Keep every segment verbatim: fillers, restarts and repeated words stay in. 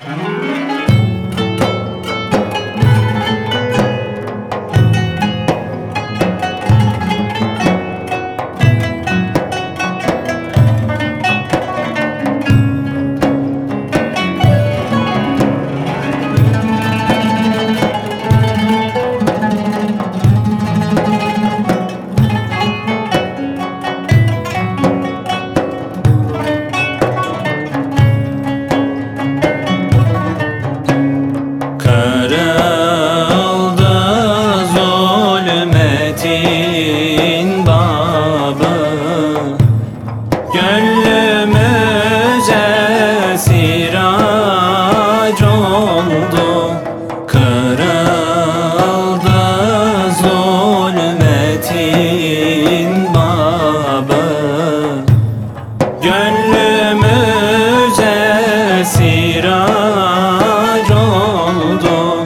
Gönlümüze sirac oldu, kırıldı zulmetin babı. Gönlümüze sirac oldu,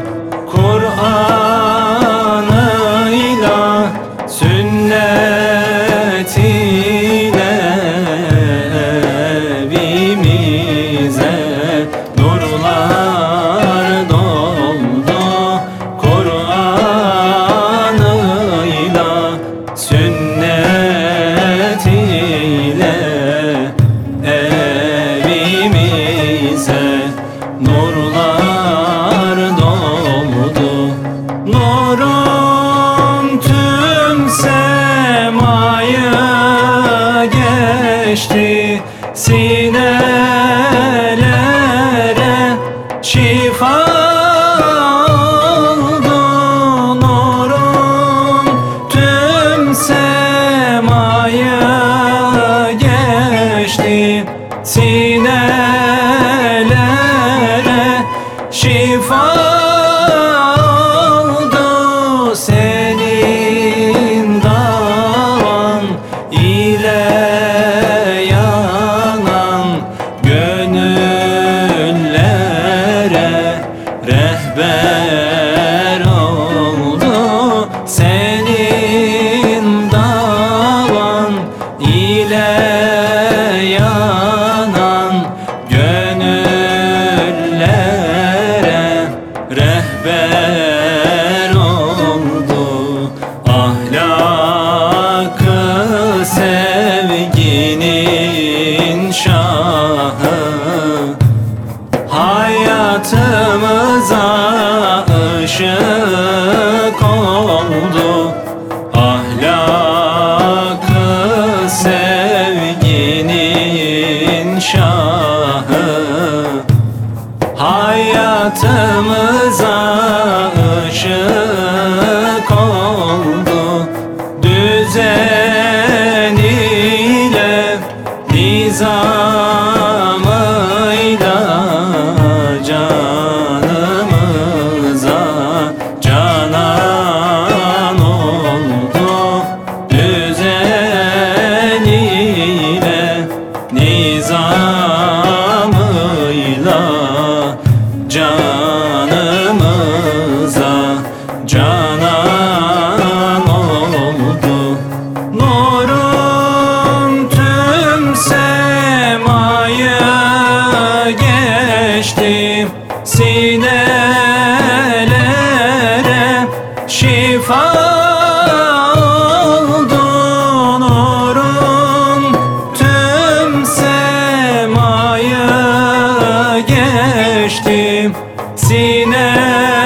Kur'an'ıyla sünnetiyle evimize nurlar doldu. Kur'an'ıyla sünnetiyle evimize nurlar doldu. Nurun tüm semayı geçti, sinelere şifa oldu. Nurun tüm semayı geçti, sinelere şifa oldu. Senin davan ile yanan gönüllere rehber oldu. Senin davan ile yanan gönüllere rehber oldu. Ahlakı sevginin şahı hayatımıza ışık oldu. Ahlakı sevginin şahı hayatımıza ışık oldu. Düzeniyle, nizamıyla canımıza canan oldu. Düzeniyle, nizamıyla canımıza canan oldu. Nurun tüm semayı geçti, sinelere şifa oldu. Nurun tüm semayı geçti, sinelere